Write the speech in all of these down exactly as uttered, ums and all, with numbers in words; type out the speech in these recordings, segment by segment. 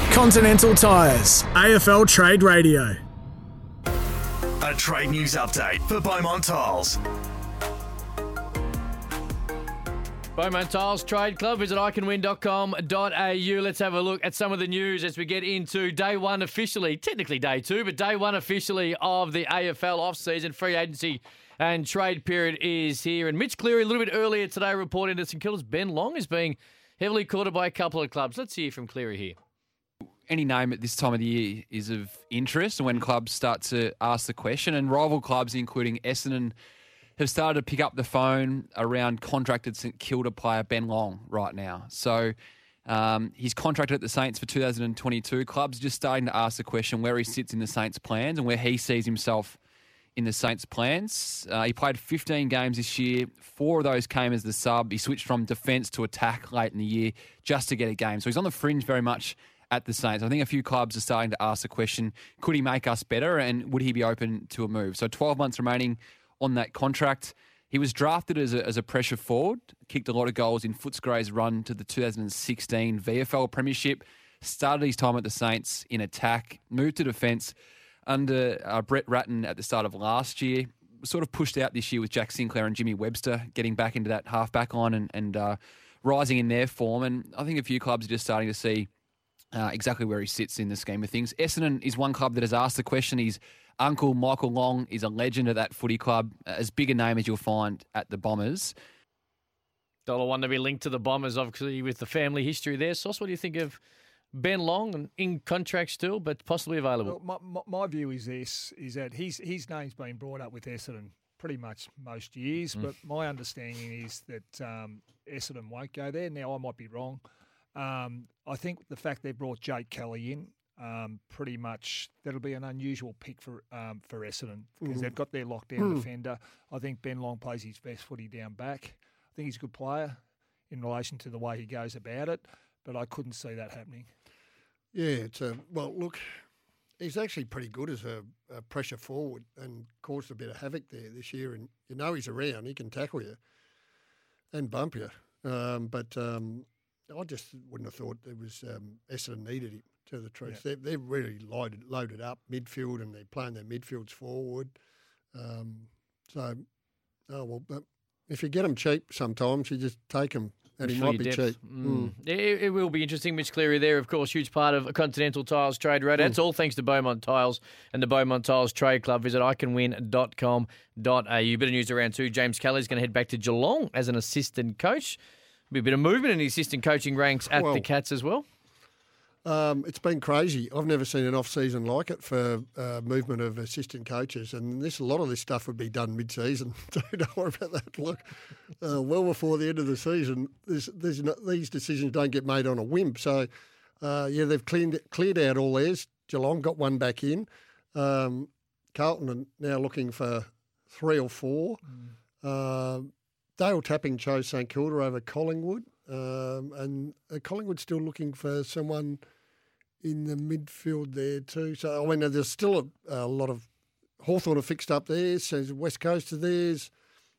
Continental Tires, A F L Trade Radio. A trade news update for Beaumont Tiles. Beaumont Tiles Trade Club. Visit I can win dot com dot a u. Let's have a look at some of the news as we get into day one officially, technically day two, but day one officially of the A F L off-season. Free agency and trade period is here. And Mitch Cleary, a little bit earlier today, reporting that St Kilda's Ben Long is being heavily courted by a couple of clubs. Let's hear from Cleary here. Any name at this time of the year is of interest, and when clubs start to ask the question, and rival clubs, including Essendon, have started to pick up the phone around contracted St Kilda player Ben Long right now. So um, he's contracted at the Saints for two thousand twenty-two. Clubs just starting to ask the question where he sits in the Saints' plans and where he sees himself in the Saints' plans. Uh, he played fifteen games this year. Four of those came as the sub. He switched from defence to attack late in the year just to get a game. So he's on the fringe very much at the Saints. I think a few clubs are starting to ask the question, could he make us better and would he be open to a move? So twelve months remaining on that contract. He was drafted as a, as a pressure forward, kicked a lot of goals in Footscray's run to the two thousand sixteen V F L Premiership, started his time at the Saints in attack, moved to defence under uh, Brett Ratton at the start of last year, sort of pushed out this year with Jack Sinclair and Jimmy Webster getting back into that half-back line and, and uh, rising in their form. And I think a few clubs are just starting to see Uh, exactly where he sits in the scheme of things. Essendon is one club that has asked the question. His uncle, Michael Long, is a legend at that footy club, as big a name as you'll find at the Bombers. Dollar one to be linked to the Bombers, obviously, with the family history there. Sauce, what do you think of Ben Long, in contract still, but possibly available? Well, my, my, my view is this, is that his, his name's been brought up with Essendon pretty much most years, mm. but my understanding is that um, Essendon won't go there. Now, I might be wrong. Um, I think the fact they brought Jake Kelly in, um, pretty much that'll be an unusual pick for um, for Essendon because mm. they've got their lockdown mm. defender. I think Ben Long plays his best footy down back. I think he's a good player in relation to the way he goes about it, but I couldn't see that happening. Yeah, it's a, well, look, he's actually pretty good as a, a pressure forward and caused a bit of havoc there this year. And you know he's around; he can tackle you and bump you, um, but. Um, I just wouldn't have thought there was um, Essendon needed him, to tell the truth. Yeah. They're, they're really loaded, loaded up midfield and they're playing their midfields forward. Um, so, oh well, but if you get them cheap sometimes, you just take them and he might be depth. cheap. Mm. Mm. It, it will be interesting. Mitch Cleary there, of course, huge part of a Continental Tiles Trade Radio. Mm. That's all thanks to Beaumont Tiles and the Beaumont Tiles Trade Club. Visit I can win dot com dot a u. Bit of news around too. James Kelly's going to head back to Geelong as an assistant coach. Be a bit of movement in the assistant coaching ranks at well, the Cats as well. Um, it's been crazy. I've never seen an off-season like it for uh, movement of assistant coaches, and this a lot of this stuff would be done mid-season. Don't worry about that. Look, uh, well before the end of the season, there's, there's not, these decisions don't get made on a whim. So, uh, yeah, they've cleaned cleared out all theirs. Geelong got one back in. Um, Carlton are now looking for three or four. Mm. Uh, Dale Tapping chose St Kilda over Collingwood, um, and uh, Collingwood's still looking for someone in the midfield there too. So, I mean, there's still a, a lot of Hawthorn are fixed up there, so West Coast are theirs.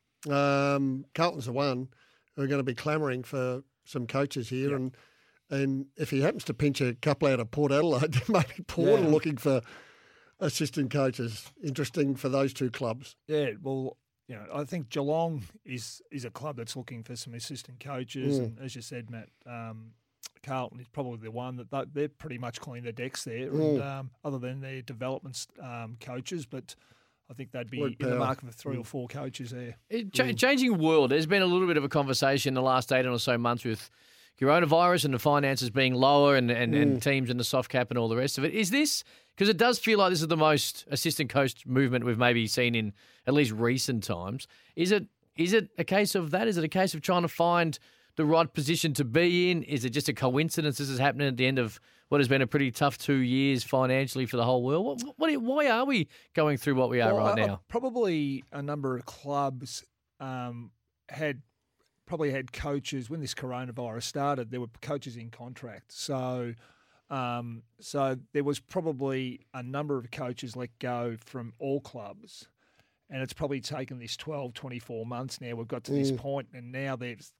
Um, Carlton's the one who are going to be clamouring for some coaches here, yep. and and if he happens to pinch a couple out of Port Adelaide, maybe Port yeah. are looking for assistant coaches. Interesting for those two clubs. Yeah, well. You know, I think Geelong is is a club that's looking for some assistant coaches, mm. and as you said, Matt, um, Carlton is probably the one that they, they're pretty much cleaned their decks there, mm. and um, other than their development um, coaches, but I think they'd be Word in power. the market for three mm. or four coaches there. It, ch- mm. Changing world. There's been a little bit of a conversation in the last eighteen or so months with coronavirus and the finances being lower and, and, mm. and teams in the soft cap and all the rest of it. Is this, because it does feel like this is the most assistant coach movement we've maybe seen in at least recent times. Is it is it a case of that? Is it a case of trying to find the right position to be in? Is it just a coincidence this is happening at the end of what has been a pretty tough two years financially for the whole world? What, what, why are we going through what we are well, right now? Uh, probably a number of clubs um, had probably had coaches when this coronavirus started. There were coaches in contract, so um, so there was probably a number of coaches let go from all clubs, and it's probably taken this twelve, twenty-four months now. We've got to mm. this point, and now there's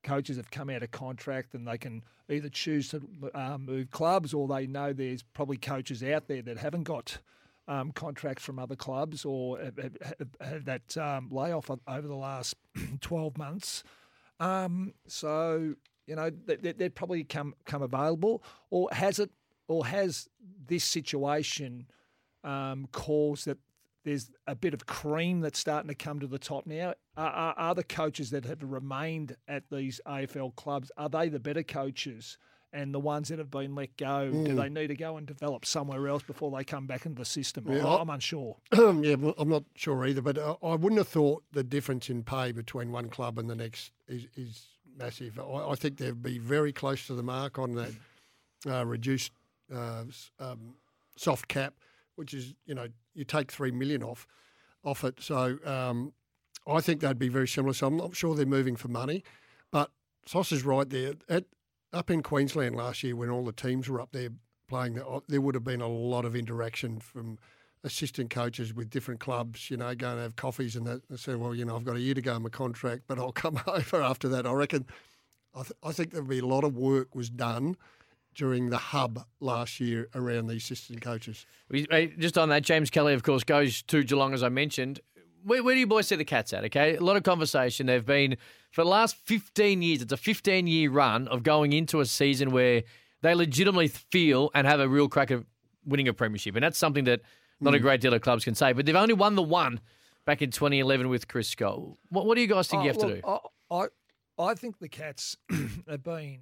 coaches have come out of contract and they can either choose to uh, move clubs, or they know there's probably coaches out there that haven't got um, contracts from other clubs or have, have, have that um, layoff over the last twelve months. Um, so, you know, they, they'd probably come come available. Or has it? Or has this situation um, caused that there's a bit of cream that's starting to come to the top now? Are, are, are the coaches that have remained at these A F L clubs, are they the better coaches? And the ones that have been let go, mm. do they need to go and develop somewhere else before they come back into the system? Yeah, I'm unsure. Yeah, well, I'm not sure either, but uh, I wouldn't have thought the difference in pay between one club and the next is, is massive. I, I think they'd be very close to the mark on that uh, reduced uh, um, soft cap, which is, you know, you take three million off off it. So um, I think they'd be very similar. So I'm not sure they're moving for money, but Sauce is right there. At, up in Queensland last year when all the teams were up there playing, there would have been a lot of interaction from assistant coaches with different clubs, you know, going to have coffees and that. They say, well, you know, I've got a year to go on my contract, but I'll come over after that. I reckon, I, th- I think there'll be a lot of work was done during the hub last year around the assistant coaches. Just on that, James Kelly, of course, goes to Geelong, as I mentioned. Where, where do you boys see the Cats at, okay? A lot of conversation. They've been, for the last fifteen years, it's a fifteen-year run of going into a season where they legitimately feel and have a real crack at winning a premiership. And that's something that not mm. a great deal of clubs can say. But they've only won the one back in twenty eleven with Chris Scott. What, what do you guys think oh, you have look, to do? I, I, I think the Cats have been...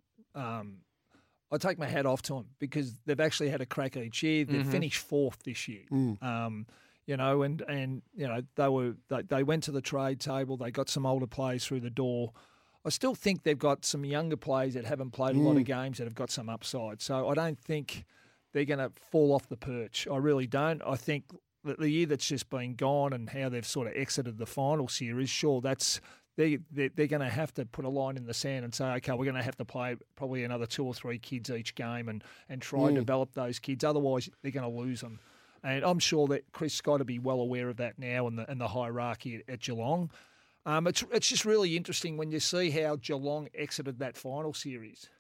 Um, I take my hat off to them because they've actually had a crack each year. They've mm-hmm. finished fourth this year. Mm. Um, you know, and, and you know, they were they, they went to the trade table. They got some older players through the door. I still think they've got some younger players that haven't played mm. a lot of games that have got some upside. So I don't think they're going to fall off the perch. I really don't. I think that the year that's just been gone and how they've sort of exited the final series, sure, that's they they're, they're going to have to put a line in the sand and say, okay, we're going to have to play probably another two or three kids each game and and try mm. and develop those kids. Otherwise, they're going to lose them. And I'm sure that Chris Scott will be well aware of that now and the, and the hierarchy at, at Geelong. Um, it's it's just really interesting when you see how Geelong exited that final series.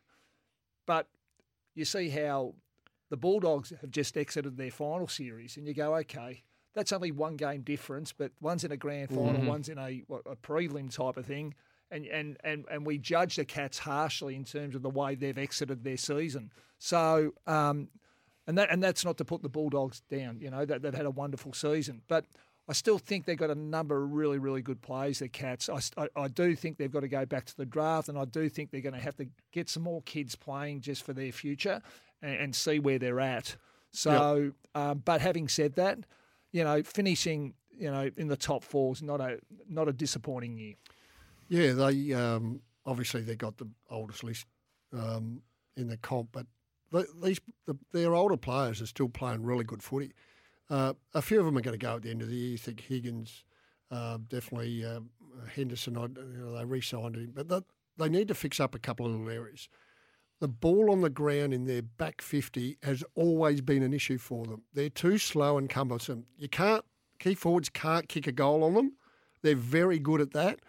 But you see how the Bulldogs have just exited their final series and you go, okay, that's only one game difference, but one's in a grand final, mm-hmm. one's in a, what, a prelim type of thing. And, and, and, and we judge the Cats harshly in terms of the way they've exited their season. So... Um, And that and that's not to put the Bulldogs down, you know, that they've had a wonderful season. But I still think they've got a number of really, really good players, the Cats. I, I, I do think they've got to go back to the draft, and I do think they're going to have to get some more kids playing just for their future and, and see where they're at. So, yep. um, but having said that, you know, finishing, you know, in the top four is not a, not a disappointing year. Yeah, they um, obviously they got the oldest list um, in the comp, but The, these the, their older players are still playing really good footy. Uh, a few of them are going to go at the end of the year. You think Higgins, uh, definitely uh, Henderson. I, you know, they re-signed him, but they, they need to fix up a couple of little areas. The ball on the ground in their back fifty has always been an issue for them. They're too slow and cumbersome. You can't key forwards can't kick a goal on them. They're very good at that,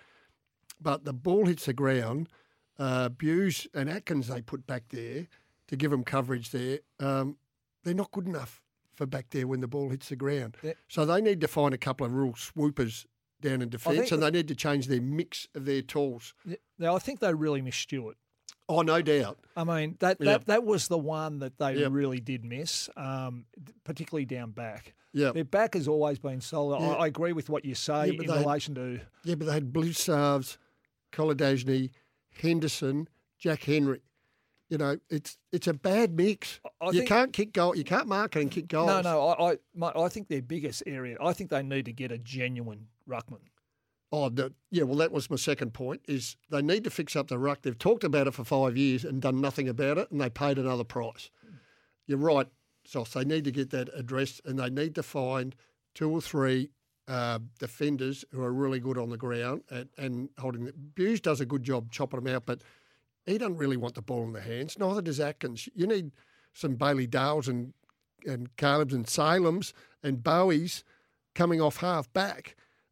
but the ball hits the ground. Uh, Buse and Atkins they put back there to give them coverage there, um, they're not good enough for back there when the ball hits the ground. Yeah. So they need to find a couple of real swoopers down in defence, and they need to change their mix of their tools. Now, I think they really miss Stewart. Oh, no doubt. I mean, that that, yep. that was the one that they yep. really did miss, um, particularly down back. Yeah, their back has always been solid. Yeah. I, I agree with what you say yeah, in relation had, to... Yeah, but they had Blussards, Kolodajny, Henderson, Jack Henry. You know, it's it's a bad mix. I you can't kick goal. You can't mark it and kick goals. No, no. I I, my, I think their biggest area. I think they need to get a genuine ruckman. Oh, the, yeah. Well, that was my second point. Is they need to fix up the ruck. They've talked about it for five years and done nothing about it, and they paid another price. You're right, Sauce. They need to get that addressed, and they need to find two or three uh, defenders who are really good on the ground and, and holding. The, Buse does a good job chopping them out, but he doesn't really want the ball in the hands. Neither does Atkins. You need some Bailey Dales and and Caleb's and Salem's and Bowies coming off half back.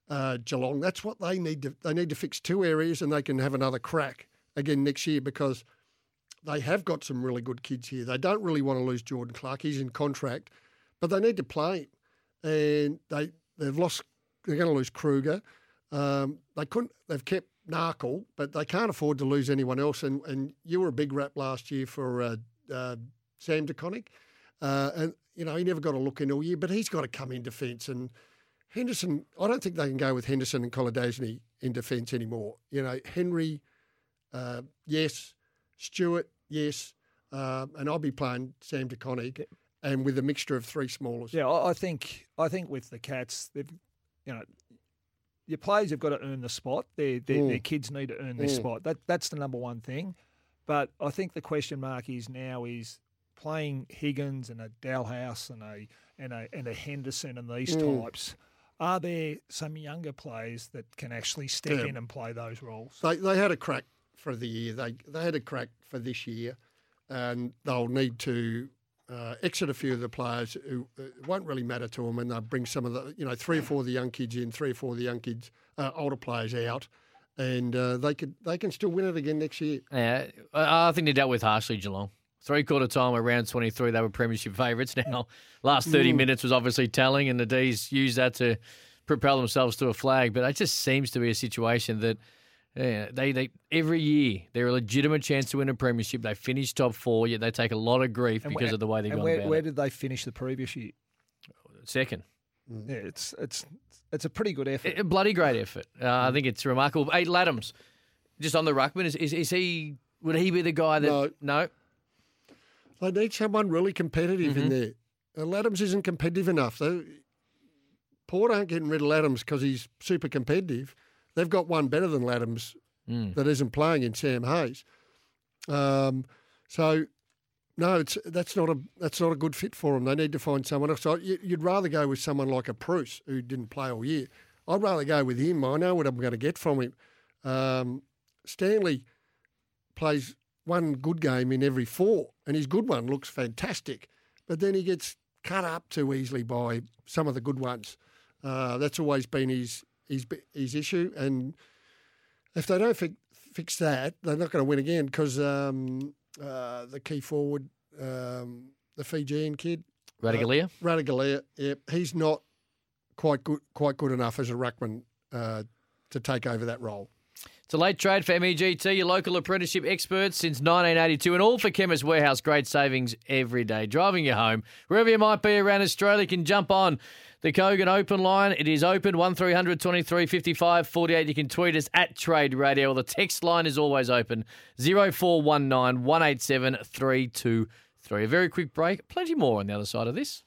uh, Geelong. That's what they need to. They need to fix two areas, and they can have another crack again next year because they have got some really good kids here. They don't really want to lose Jordan Clark. He's in contract, but they need to play him. And they they've lost. They're going to lose Kruger. Um, they couldn't. They've kept Narkle, but they can't afford to lose anyone else. And and you were a big rap last year for uh, uh, Sam DeConnick, uh, and you know he never got a look in all year, but he's got to come in defence. And Henderson, I don't think they can go with Henderson and Kolodasny in defence anymore. You know, Henry, uh, yes, Stewart, yes, um, and I'll be playing Sam DeConnick, and with a mixture of three smallers. Yeah, I I think I think with the Cats, they've you know. Your players have got to earn the spot. Their their, Mm. their kids need to earn their Mm. spot. That that's the number one thing. But I think the question mark is now is playing Higgins and a Dalhouse and a and a and a Henderson and these Mm. types. Are there some younger players that can actually step Yeah. in and play those roles? They they had a crack for the year. They they had a crack for this year, and they'll need to uh, exit a few of the players who uh, it won't really matter to them, and they'll bring some of the you know three or four of the young kids in, three or four of the young kids, uh, older players out, and uh, they could they can still win it again next year. Yeah, I I think they dealt with harshly Geelong. Three quarter time around twenty-three, they were premiership favourites. Now, last thirty Mm. minutes was obviously telling, and the D's used that to propel themselves to a flag. But it just seems to be a situation that yeah, they they every year they're a legitimate chance to win a premiership. They finish top four, yet they take a lot of grief And because where- of the way they're and going where, about where it. did they finish the previous year? Second, Yeah, it's it's it's a pretty good effort. a bloody great effort. Uh, Mm. I think it's remarkable. Hey, Laddams, just on the ruckman, is, is is he? Would he be the guy that? No. no? They need someone really competitive Mm-hmm. in there. And Laddams isn't competitive enough. They, Port aren't getting rid of Laddams because he's super competitive. They've got one better than Laddams Mm. that isn't playing in Sam Hayes. Um, so no, it's that's not a that's not a good fit for them. They need to find someone else. So you- you'd rather go with someone like a Bruce who didn't play all year. I'd rather go with him. I know what I'm going to get from him. Um, Stanley plays one good game in every four, and his good one looks fantastic. But then he gets cut up too easily by some of the good ones. Uh, that's always been his his his issue, and if they don't fi- fix that, they're not going to win again because um, uh, the key forward, um, the Fijian kid, Radigalia? Radigalia, yeah, he's not quite good quite good enough as a ruckman uh, to take over that role. It's a late trade for M E G T, your local apprenticeship experts since nineteen eighty-two, and all for Chemist Warehouse. Great savings every day. Driving you home, wherever you might be around Australia, you can jump on the Kogan Open line. It is open, one three hundred twenty-three fifty-five forty-eight. You can tweet us at Trade Radio. The text line is always open, zero four one nine one eight seven three two three. A very quick break. Plenty more on the other side of this.